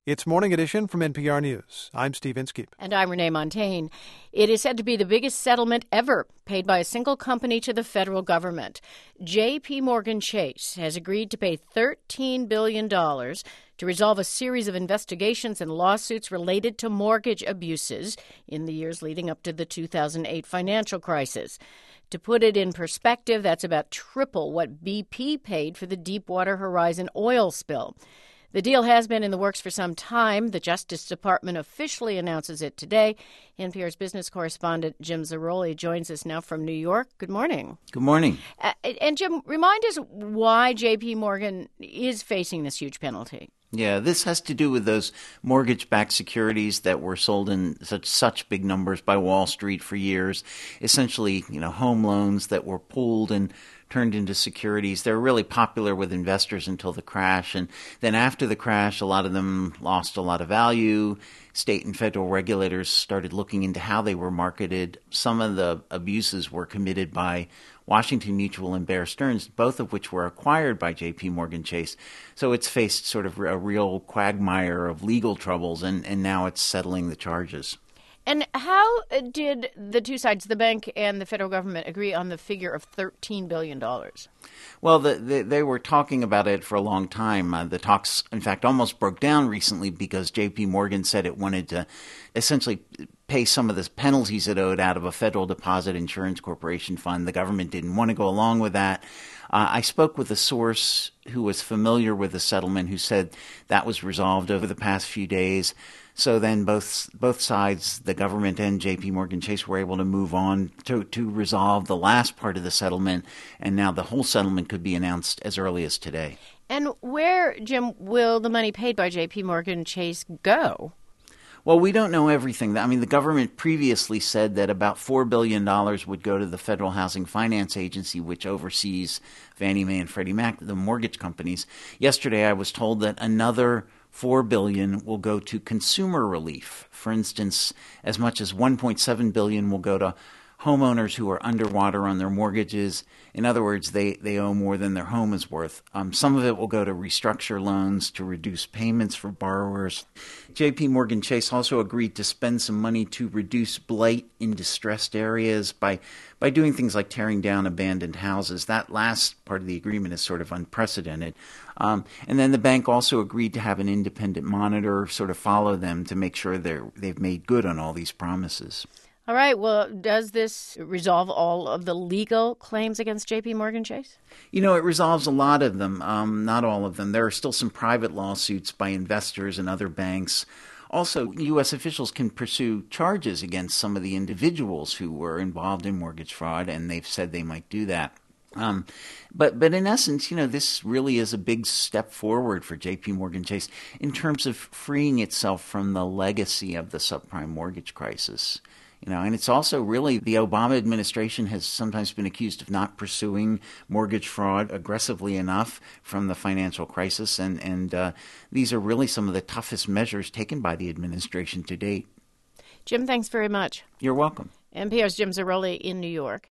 It's Morning Edition from NPR News. I'm Steve Inskeep. And I'm Renee Montagne. It is said to be the biggest settlement ever paid by a single company to the federal government. J.P. Morgan Chase has agreed to pay $13 billion to resolve a series of investigations and lawsuits related to mortgage abuses in the years leading up to the 2008 financial crisis. To put it in perspective, that's about triple what BP paid for the Deepwater Horizon oil spill. The deal has been in the works for some time. The Justice Department officially announces it today. NPR's business correspondent Jim Zarroli joins us now from New York. Good morning. Good morning. And Jim, remind us why J.P. Morgan is facing this huge penalty. Yeah, this has to do with those mortgage-backed securities that were sold in such big numbers by Wall Street for years. Essentially, home loans that were pooled and turned into securities. They're really popular with investors until the crash. And then after the crash, a lot of them lost a lot of value. State and federal regulators started looking into how they were marketed. Some of the abuses were committed by Washington Mutual and Bear Stearns, both of which were acquired by J.P. Morgan Chase. So it's faced sort of a real quagmire of legal troubles, and now it's settling the charges. And how did the two sides, the bank and the federal government, agree on the figure of $13 billion? Well, they were talking about it for a long time. The talks, in fact, almost broke down recently because J.P. Morgan said it wanted to essentially pay some of the penalties it owed out of a Federal Deposit Insurance Corporation fund. The government didn't want to go along with that. I spoke with a source who was familiar with the settlement who said that was resolved over the past few days. So then both sides, the government and J.P. Morgan Chase, were able to move on to resolve the last part of the settlement, and now the whole settlement could be announced as early as today. And where, Jim, will the money paid by J.P. Morgan Chase go? Well, we don't know everything. I mean, the government previously said that about $4 billion would go to the Federal Housing Finance Agency, which oversees Fannie Mae and Freddie Mac, the mortgage companies. Yesterday, I was told that another $4 billion will go to consumer relief. For instance, as much as $1.7 billion will go to homeowners who are underwater on their mortgages. In other words, they owe more than their home is worth. Some of it will go to restructure loans to reduce payments for borrowers. J.P. Morgan Chase also agreed to spend some money to reduce blight in distressed areas by doing things like tearing down abandoned houses. That last part of the agreement is sort of unprecedented. And then the bank also agreed to have an independent monitor sort of follow them to make sure they've made good on all these promises. All right. Well, does this resolve all of the legal claims against J.P. Morgan Chase? It resolves a lot of them, not all of them. There are still some private lawsuits by investors and other banks. Also, U.S. officials can pursue charges against some of the individuals who were involved in mortgage fraud, and they've said they might do that. But in essence, this really is a big step forward for J.P. Morgan Chase in terms of freeing itself from the legacy of the subprime mortgage crisis. And it's also really the Obama administration has sometimes been accused of not pursuing mortgage fraud aggressively enough from the financial crisis. And these are really some of the toughest measures taken by the administration to date. Jim, thanks very much. You're welcome. NPR's Jim Zarroli in New York.